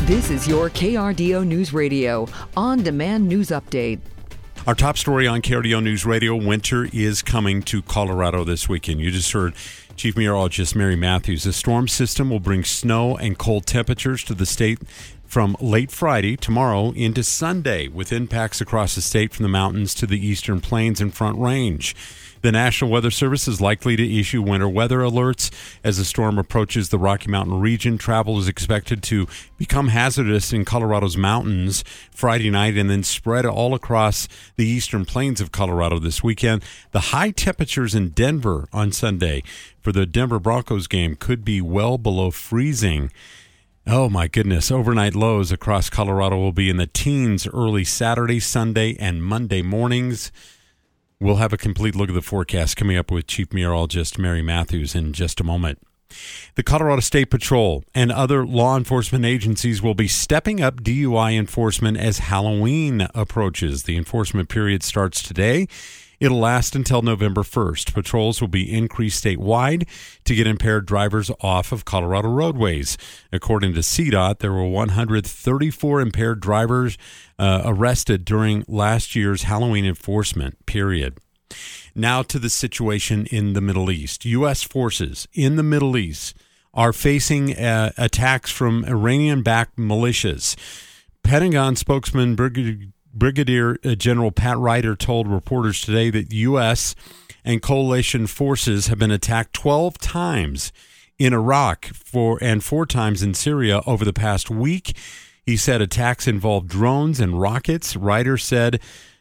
This is your KRDO News Radio on-demand news update. Our top story on KRDO News Radio, winter is coming to Colorado this weekend. You just heard Chief Meteorologist Mary Matthews. The storm system will bring snow and cold temperatures to the state from late Friday, tomorrow, into Sunday, with impacts across the state from the mountains to the eastern plains and Front Range. The National Weather Service is likely to issue winter weather alerts as the storm approaches the Rocky Mountain region. Travel is expected to become hazardous in Colorado's mountains Friday night and then spread all across the eastern plains of Colorado this weekend. The high temperatures in Denver on Sunday for the Denver Broncos game could be well below freezing. Oh, my goodness. Overnight lows across Colorado will be in the teens early Saturday, Sunday, and Monday mornings. We'll have a complete look at the forecast coming up with Chief Meteorologist Mary Matthews in just a moment. The Colorado State Patrol and other law enforcement agencies will be stepping up DUI enforcement as Halloween approaches. The enforcement period starts today. It'll last until November 1st. Patrols will be increased statewide to get impaired drivers off of Colorado roadways. According to CDOT, there were 134 impaired drivers arrested during last year's Halloween enforcement period. Now to the situation in the Middle East. U.S. forces in the Middle East are facing attacks from Iranian-backed militias. Pentagon spokesman Brigadier General Pat Ryder told reporters today that U.S. and coalition forces have been attacked 12 times in Iraq and 4 times in Syria over the past week. He said attacks involved drones and rockets. Ryder said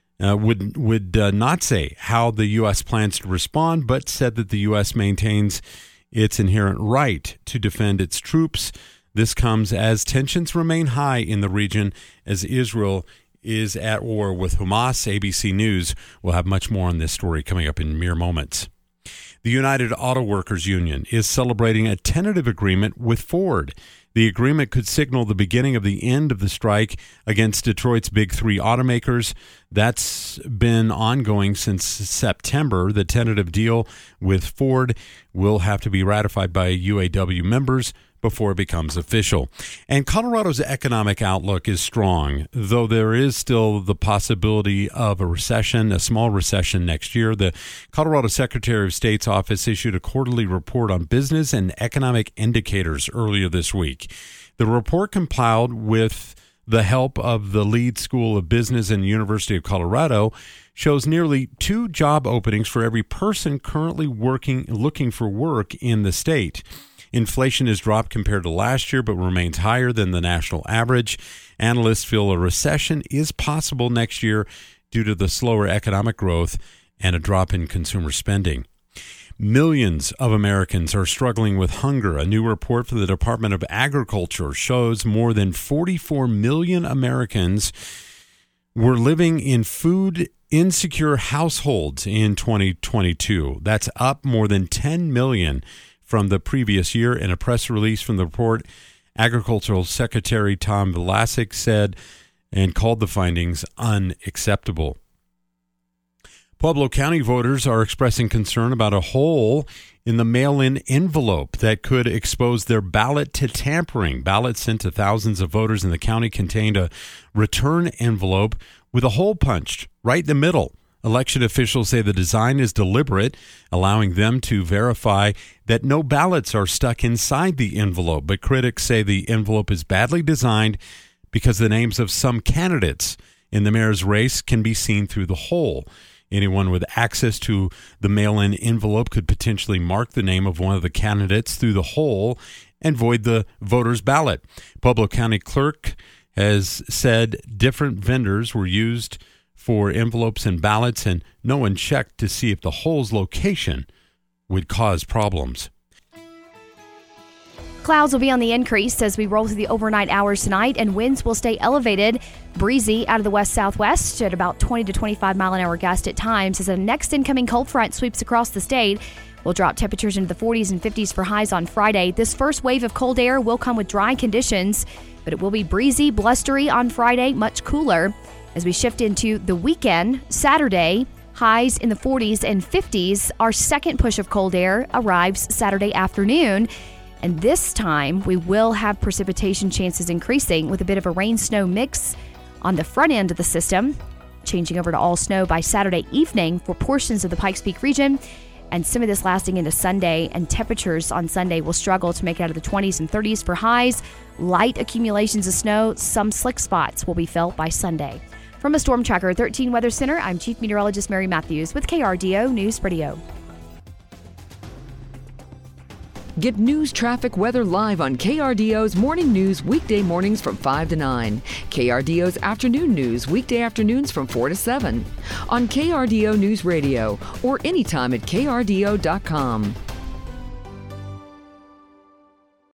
would not say how the U.S. plans to respond, but said that the U.S. maintains its inherent right to defend its troops. This comes as tensions remain high in the region as Israel is at war with Hamas. ABC News will have much more on this story coming up in mere moments. The United Auto Workers Union is celebrating a tentative agreement with Ford. The agreement could signal the beginning of the end of the strike against Detroit's big 3 automakers. That's been ongoing since September. The tentative deal with Ford will have to be ratified by UAW members before it becomes official. And Colorado's economic outlook is strong, though there is still the possibility of a recession, a small recession next year. The Colorado Secretary of State's office issued a quarterly report on business and economic indicators earlier this week. The report, compiled with the help of the Leeds School of Business and University of Colorado, shows nearly 2 job openings for every person currently looking for work in the state. Inflation has dropped compared to last year, but remains higher than the national average. Analysts feel a recession is possible next year due to the slower economic growth and a drop in consumer spending. Millions of Americans are struggling with hunger. A new report from the Department of Agriculture shows more than 44 million Americans were living in food insecure households in 2022. That's up more than 10 million from the previous year. In a press release from the report, Agricultural Secretary Tom Vlasic said and called the findings unacceptable. Pueblo County voters are expressing concern about a hole in the mail-in envelope that could expose their ballot to tampering. Ballots sent to thousands of voters in the county contained a return envelope with a hole punched right in the middle. Election officials say the design is deliberate, allowing them to verify that no ballots are stuck inside the envelope. But critics say the envelope is badly designed because the names of some candidates in the mayor's race can be seen through the hole. Anyone with access to the mail-in envelope could potentially mark the name of one of the candidates through the hole and void the voter's ballot. Pueblo County Clerk has said different vendors were used for envelopes and ballots, and no one checked to see if the hole's location would cause problems. Clouds will be on the increase as we roll through the overnight hours tonight, and winds will stay elevated, breezy out of the west-southwest at about 20 to 25 mile-an-hour gust at times as a next incoming cold front sweeps across the state. We'll drop temperatures into the 40s and 50s for highs on Friday. This first wave of cold air will come with dry conditions, but it will be breezy, blustery on Friday, much cooler. As we shift into the weekend, Saturday, highs in the 40s and 50s. Our second push of cold air arrives Saturday afternoon. And this time, we will have precipitation chances increasing with a bit of a rain-snow mix on the front end of the system, changing over to all snow by Saturday evening for portions of the Pikes Peak region. And some of this lasting into Sunday, and temperatures on Sunday will struggle to make it out of the 20s and 30s for highs. Light accumulations of snow, some slick spots will be felt by Sunday. From a Storm Tracker 13 Weather Center, I'm Chief Meteorologist Mary Matthews with KRDO News Radio. Get news, traffic, weather live on KRDO's Morning News weekday mornings from 5 to 9. KRDO's Afternoon News weekday afternoons from 4 to 7. On KRDO News Radio or anytime at krdo.com.